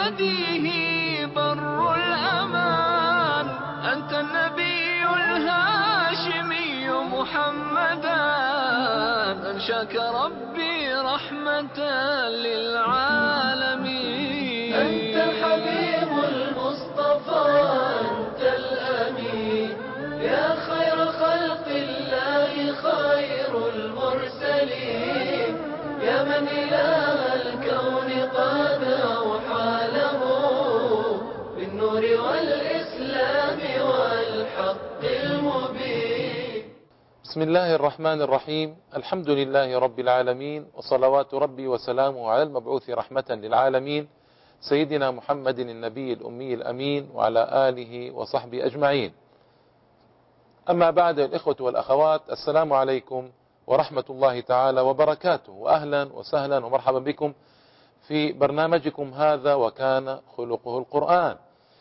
هديه بر الأمان. أنت النبي الهاشمي محمدا، أنشاك ربي رحمة للعالمين. أنت الحبيب المصطفى، أنت الأمين، يا خير خلق الله، خير المرسلين، يا من إله الكون قد أوحى له بالنور والإسلام والحق المبين. بسم الله الرحمن الرحيم. الحمد لله رب العالمين، وصلوات ربي وسلامه على المبعوث رحمة للعالمين سيدنا محمد النبي الأمي الأمين وعلى آله وصحبه أجمعين. أما بعد، الإخوة والأخوات، السلام عليكم ورحمة الله تعالى وبركاته، وأهلا وسهلا ومرحبا بكم في برنامجكم هذا وكان خلقه القرآن.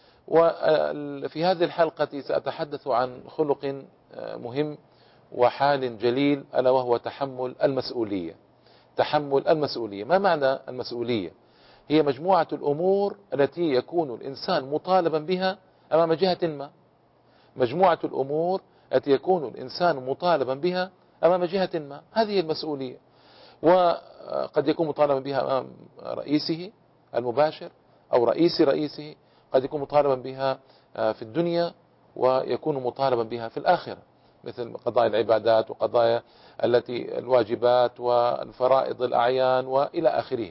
وفي هذه الحلقة سأتحدث عن خلق مهم وحال جليل، ألا وهو تحمل المسؤولية. تحمل المسؤولية، ما معنى المسؤولية؟ هي مجموعة الأمور التي يكون الإنسان مطالبا بها أمام جهة ما. مجموعة الأمور التي يكون الإنسان مطالبا بها أمام جهة ما، هذه المسؤولية. وقد يكون مطالبا بها أمام رئيسه المباشر أو رئيس رئيسه، قد يكون مطالبا بها في الدنيا ويكون مطالبا بها في الآخرة، مثل قضايا العبادات وقضايا الواجبات والفرائض الأعيان وإلى آخره.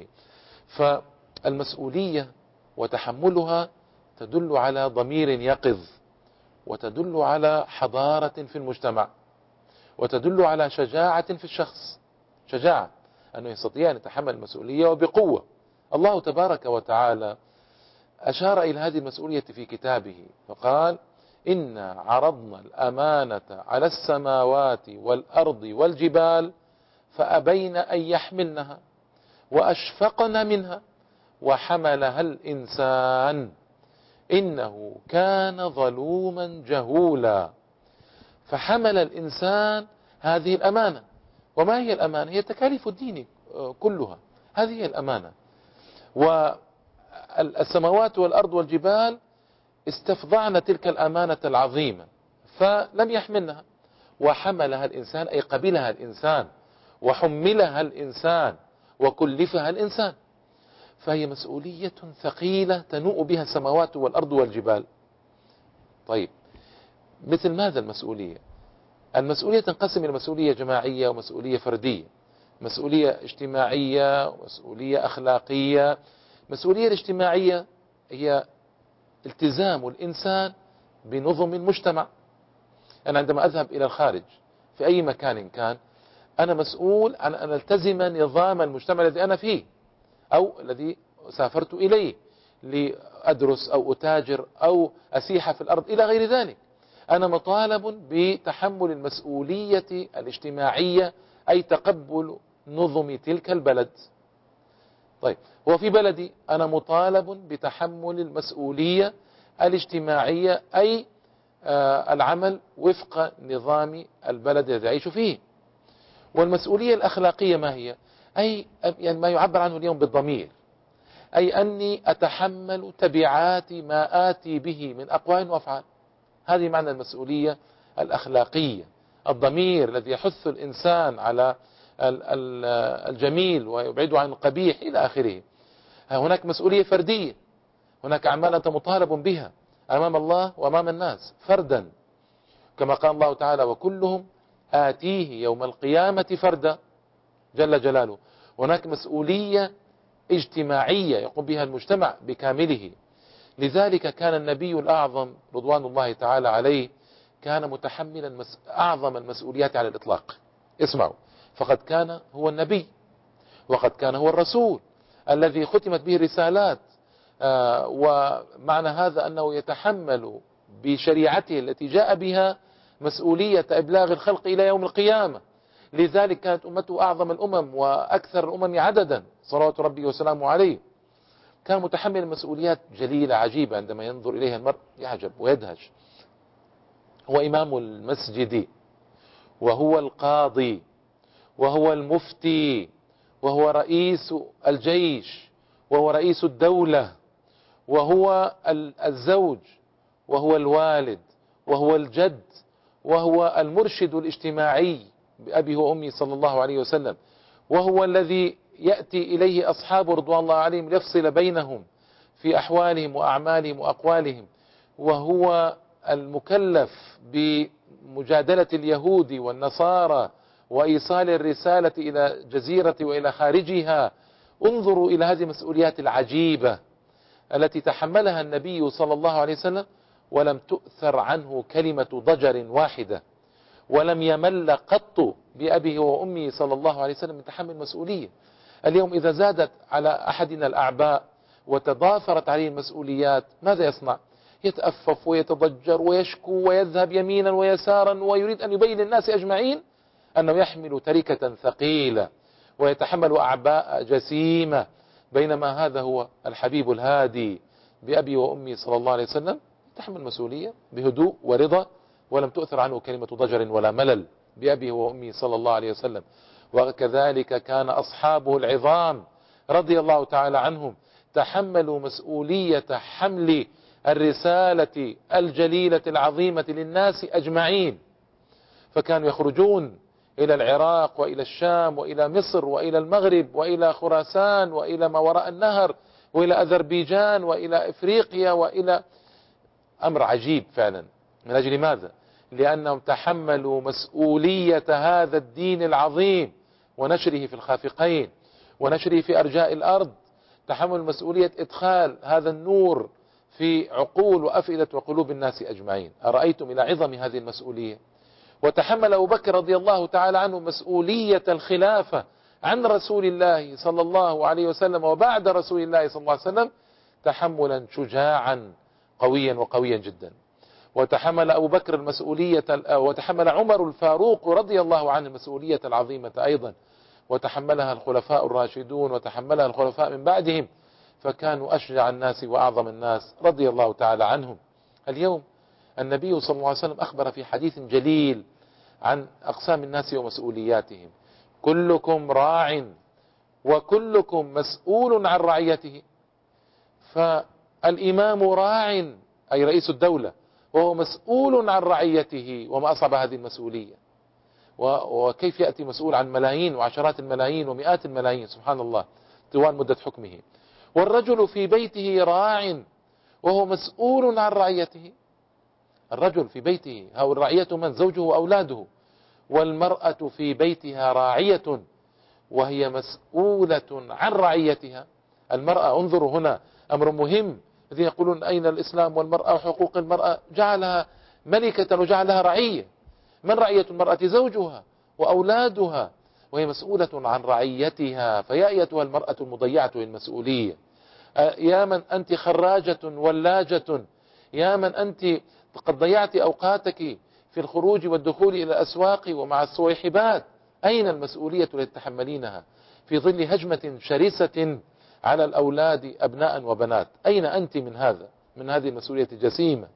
فالمسؤولية وتحملها تدل على ضمير يقظ، وتدل على حضارة في المجتمع، وتدل على شجاعة في الشخص، شجاعة أنه يستطيع أن يتحمل المسؤولية وبقوة. الله تبارك وتعالى أشار إلى هذه المسؤولية في كتابه فقال: إنا عرضنا الأمانة على السماوات والأرض والجبال فأبين أن يحملنها وأشفقن منها وحملها الإنسان إنه كان ظلوما جهولا. فحمل الإنسان هذه الأمانة. وما هي الأمانة؟ هي تكاليف الدين كلها، هذه هي الأمانة. والسماوات والأرض والجبال استفضعن تلك الأمانة العظيمة فلم يحملنها، وحملها الإنسان أي قبلها الإنسان، وحملها الإنسان، وكلفها الإنسان. فهي مسؤولية ثقيلة تنوء بها السماوات والأرض والجبال. طيب، مثل ماذا المسؤولية؟ المسؤولية تنقسم إلى مسؤولية جماعية ومسؤولية فردية، مسؤولية اجتماعية ومسؤولية أخلاقية. المسؤولية الاجتماعية هي التزام الإنسان بنظم المجتمع. أنا عندما أذهب إلى الخارج في أي مكان كان، أنا مسؤول عن أن ألتزم نظام المجتمع الذي أنا فيه أو الذي سافرت إليه لأدرس أو أتاجر أو أسيح في الأرض إلى غير ذلك. أنا مطالب بتحمل المسؤولية الاجتماعية، أي تقبل نظم تلك البلد. طيب، وفي بلدي أنا مطالب بتحمل المسؤولية الاجتماعية، أي العمل وفق نظام البلد الذي أعيش فيه. والمسؤولية الأخلاقية ما هي؟ أي يعني ما يعبر عنه اليوم بالضمير، أي أني أتحمل تبعات ما آتي به من أقوال وأفعال. هذه معنى المسؤولية الأخلاقية، الضمير الذي يحث الإنسان على الجميل ويبعده عن القبيح إلى آخره. هناك مسؤولية فردية، هناك أعمال أنت مطالب بها أمام الله وأمام الناس فردا، كما قال الله تعالى: وكلهم آتيه يوم القيامة فردا جل جلاله. هناك مسؤولية اجتماعية يقوم بها المجتمع بكامله. لذلك كان النبي الأعظم رضوان الله تعالى عليه كان متحملا أعظم المسؤوليات على الإطلاق. اسمعوا، فقد كان هو النبي، وقد كان هو الرسول الذي ختمت به الرسالات، ومعنى هذا أنه يتحمل بشريعته التي جاء بها مسؤولية إبلاغ الخلق إلى يوم القيامة. لذلك كانت أمته أعظم الأمم وأكثر الأمم عددا صلوات ربي وسلامه عليه. كان متحمل مسؤوليات جليلة عجيبة، عندما ينظر إليها المرء يعجب ويدهش. هو إمام المسجد، وهو القاضي، وهو المفتي، وهو رئيس الجيش، وهو رئيس الدولة، وهو الزوج، وهو الوالد، وهو الجد، وهو المرشد الاجتماعي بأبي وأمي صلى الله عليه وسلم، وهو الذي يأتي إليه أصحاب رضوان الله عليهم ليفصل بينهم في أحوالهم وأعمالهم وأقوالهم، وهو المكلف بمجادلة اليهود والنصارى وإيصال الرسالة إلى جزيرة وإلى خارجها. انظروا إلى هذه المسؤوليات العجيبة التي تحملها النبي صلى الله عليه وسلم، ولم تؤثر عنه كلمة ضجر واحدة، ولم يمل قط بأبيه وأمه صلى الله عليه وسلم من تحمل مسؤولية. اليوم إذا زادت على أحدنا الأعباء وتضافرت عليه المسؤوليات ماذا يصنع؟ يتأفف ويتضجر ويشكو ويذهب يمينا ويسارا، ويريد أن يبين للناس أجمعين أنه يحمل تركة ثقيلة ويتحمل أعباء جسيمة، بينما هذا هو الحبيب الهادي بأبي وأمي صلى الله عليه وسلم يتحمل مسؤولية بهدوء ورضا، ولم تؤثر عنه كلمة ضجر ولا ملل بأبيه وأمي صلى الله عليه وسلم. وكذلك كان أصحابه العظام رضي الله تعالى عنهم تحملوا مسؤولية حمل الرسالة الجليلة العظيمة للناس أجمعين، فكانوا يخرجون إلى العراق وإلى الشام وإلى مصر وإلى المغرب وإلى خراسان وإلى ما وراء النهر وإلى أذربيجان وإلى إفريقيا، وإلى أمر عجيب فعلا. من أجل ماذا؟ لأنهم تحملوا مسؤولية هذا الدين العظيم ونشره في الخافقين ونشره في أرجاء الأرض، تحمل مسؤولية إدخال هذا النور في عقول وأفئدة وقلوب الناس أجمعين. أرأيتم إلى عظم هذه المسؤولية؟ وتحمل أبو بكر رضي الله تعالى عنه مسؤولية الخلافة عن رسول الله صلى الله عليه وسلم وبعد رسول الله صلى الله عليه وسلم تحملا شجاعا وقويا جدا. وتحمل أبو بكر المسؤولية، وتحمل عمر الفاروق رضي الله عنه المسؤولية العظيمة أيضا، وتحملها الخلفاء الراشدون وتحملها الخلفاء من بعدهم، فكانوا أشجع الناس وأعظم الناس رضي الله تعالى عنهم. اليوم النبي صلى الله عليه وسلم أخبر في حديث جليل عن أقسام الناس ومسؤولياتهم: كلكم راع وكلكم مسؤول عن رعيته. فالإمام راع أي رئيس الدولة، وهو مسؤول عن رعيته، وما أصعب هذه المسؤولية. وكيف يأتي مسؤول عن ملايين وعشرات الملايين ومئات الملايين سبحان الله طوال مدة حكمه. والرجل في بيته راع وهو مسؤول عن رعيته. الرجل في بيته، هؤلاء الرعية من؟ زوجه وأولاده. والمرأة في بيتها راعية وهي مسؤولة عن رعيتها. المرأة، انظروا هنا أمر مهم، الذين يقولون أين الإسلام والمرأة وحقوق المرأة؟ جعلها ملكة وجعلها رعية. من رعية المرأة؟ زوجها وأولادها، وهي مسؤولة عن رعيتها. فيا أيتها المرأة المضيعة للمسؤولية، يا من أنت خراجة ولاجة، يا من أنت قد ضيعت أوقاتك في الخروج والدخول إلى الأسواق ومع الصويحبات، أين المسؤولية التي تتحملينها في ظل هجمة شرسة على الأولاد أبناء وبنات؟ أين أنت من هذا، من هذه المسؤولية الجسيمة؟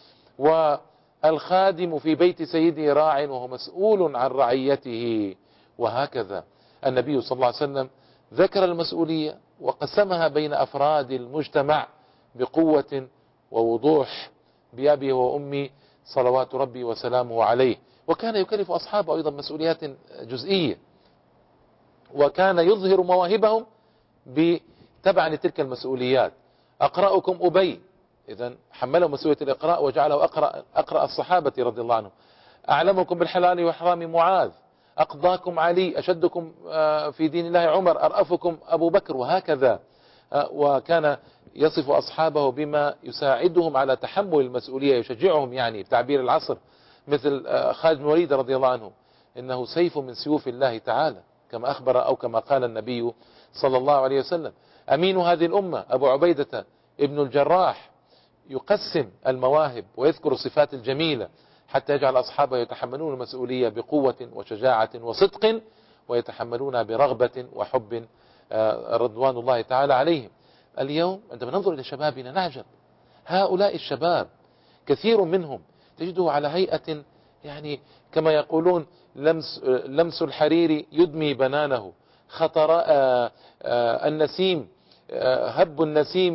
والخادم في بيت سيده راع وهو مسؤول عن رعيته. وهكذا النبي صلى الله عليه وسلم ذكر المسؤولية وقسمها بين أفراد المجتمع بقوة ووضوح بأبي وأمي صلوات ربي وسلامه عليه. وكان يكلف أصحابه أيضا مسؤوليات جزئية، وكان يظهر مواهبهم بتبع لتلك المسؤوليات. أقرأكم أبي، إذن حمله مسؤولية الإقراء وجعله أقرأ الصحابة رضي الله عنهم. أعلمكم بالحلال وحرام معاذ، أقضاكم علي، أشدكم في دين الله عمر، أرأفكم أبو بكر، وهكذا. وكان يصف أصحابه بما يساعدهم على تحمل المسؤولية، يشجعهم يعني بتعبير العصر، مثل خالد بن الوليد رضي الله عنه: إنه سيف من سيوف الله تعالى، كما أخبر أو كما قال النبي صلى الله عليه وسلم. أمين هذه الأمة أبو عبيدة ابن الجراح يقسم المواهب ويذكر الصفات الجميلة حتى يجعل أصحابه يتحملون المسؤولية بقوة وشجاعة وصدق، ويتحملون برغبة وحب رضوان الله تعالى عليهم. اليوم عندما ننظر إلى شبابنا نعجب. هؤلاء الشباب كثير منهم تجده على هيئة يعني كما يقولون لمس الحرير يدمي بنانه، خطر النسيم، هب النسيم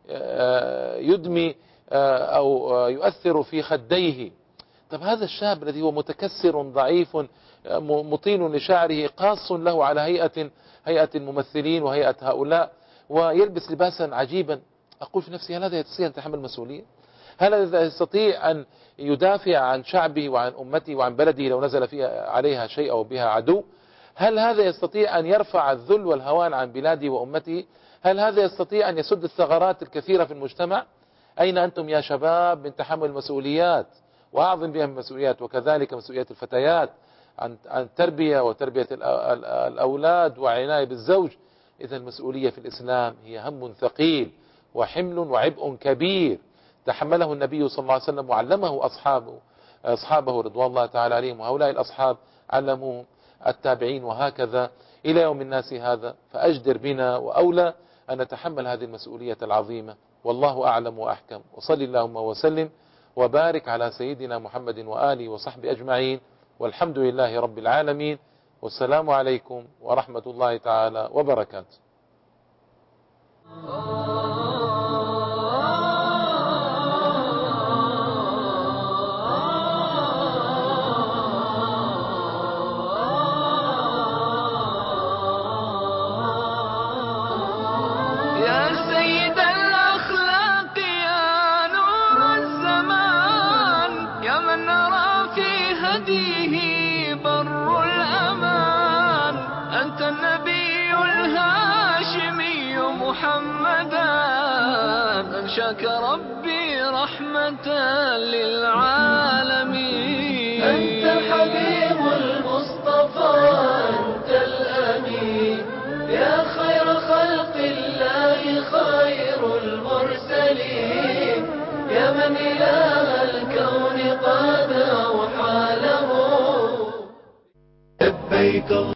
يدمي أو يؤثر في خديه. طب هذا الشاب الذي هو متكسر ضعيف مطين لشعره قاص له على هيئة الممثلين وهيئة هؤلاء، ويلبس لباسا عجيبا، أقول في نفسي هل هذا يستطيع أن يتحمل مسؤولية؟ هل هذا يستطيع أن يدافع عن شعبه وعن أمته وعن بلده لو نزل فيها عليها شيء أو بها عدو؟ هل هذا يستطيع أن يرفع الذل والهوان عن بلاده وأمته؟ هل هذا يستطيع أن يسد الثغرات الكثيرة في المجتمع؟ أين أنتم يا شباب من تحمل المسؤوليات؟ وأعظم بها المسؤوليات، وكذلك مسؤوليات الفتيات عن التربية وتربية الأولاد وعناية بالزوج. إذا المسؤولية في الإسلام هي هم ثقيل وحمل وعبء كبير تحمله النبي صلى الله عليه وسلم وعلمه أصحابه رضوان الله تعالى عليهم، وهؤلاء الأصحاب علموا التابعين وهكذا إلى يوم الناس هذا. فأجدر بنا وأولى أن نتحمل هذه المسؤولية العظيمة. والله أعلم وأحكم، وصل اللهم وسلم وبارك على سيدنا محمد وآله وصحبه أجمعين، والحمد لله رب العالمين، والسلام عليكم ورحمة الله تعالى وبركاته. يا سيد الأخلاق يا نور الزمان، يا من نرى في هديه بر الأمان، أنت النبي الهاشمي محمدا، أنشاك ربي رحمة للعالمين. أنت الحبيب المصطفى، أنت الأمين، يا خير خلق الله، خير المرسلين، يا من إله الكون قد أوحى له. لبيك